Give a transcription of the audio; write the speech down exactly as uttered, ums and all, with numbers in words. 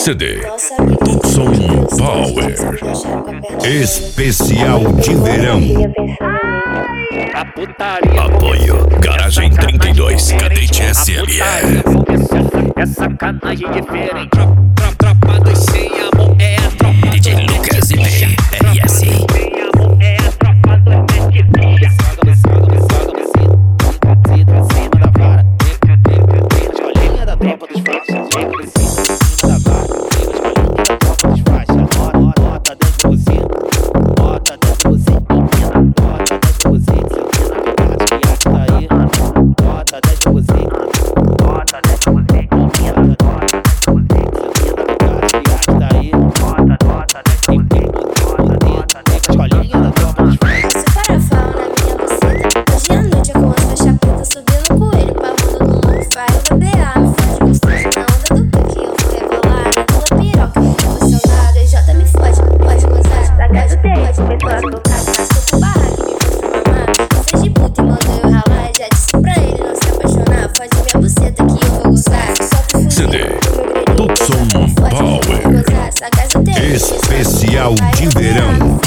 C D Tucson Power Especial de Verão. Apoio Garagem trinta e dois, Cadete S L E. É sacanagem diferente. Tropa dos sem amor é a tropa. D J Lucas e B R S. C D Tucson Power Especial de Verão.